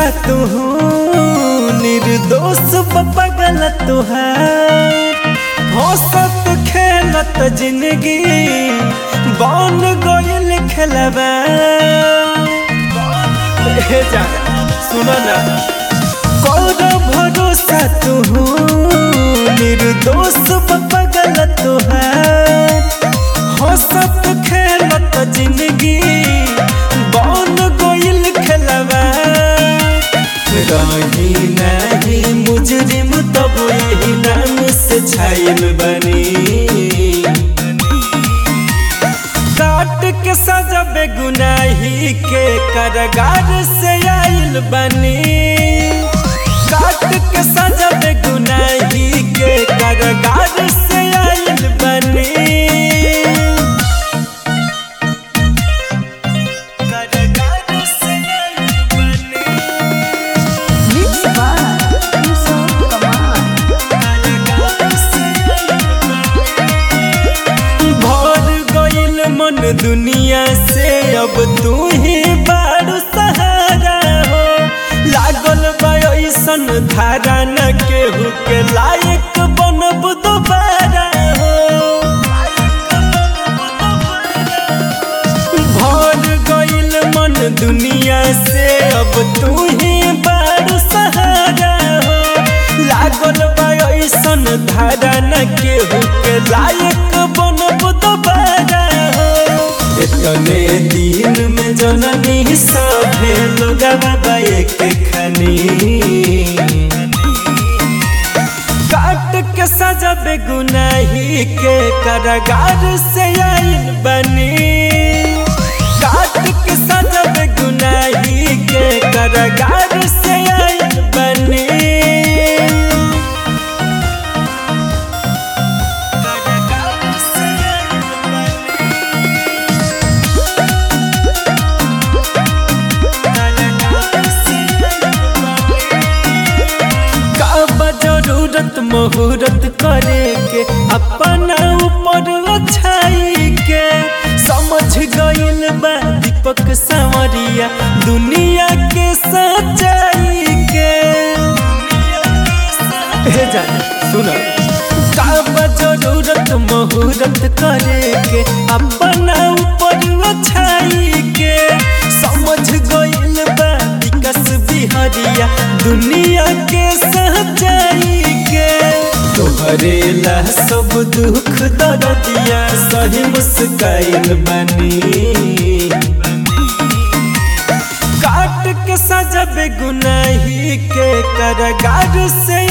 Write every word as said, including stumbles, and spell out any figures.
तू निर्दोष पगल तुहार हंसत खेलत जिंदगी बन गइल खेलबा सुनो ना कौन भरोसा तू निर्दोष पगल तुहार हंसत खेलत जिंदगी बन गइल खेलबा रही नहीं मुजरिम तब यही नाम से छायल बनी काट के सजा बेगुनाही के कारागार से आइल बनी काट के सजा बेगुनाही के कारागार से आइल बनी मन दुनिया से अब तू ही बारू सहारा हो लागल बा ऐसन धारा न केहू के लायक बनब दोबारा हो भर गइल मन दुनिया से अब तू ही बारू सहारा हो लागल बा ऐसन धारा न केहू के लायक बनब दोबारा इतने दिन में जननी सभे लोगवा एक खनी काट के सजा बेगुनाही के कारागार से आइल बनी काट के सजा बेगुनाही के कारागार से आइल बनी मुहूर्त करे के अपना ऊपर अच्छाई के समझ गइल बा दीपक संवरिया दुनिया के सच्चाई के हे जान सुन का जरूरत मुहूर्त करे के अपना ऊपर अच्छाई के समझ गइल बा विकास बिहारिया दुनिया के सच्चाई तोहरे ला सब दुख दर्दिया सही मुस्काइल बनी काट के सजा बेगुनाही के कारागार से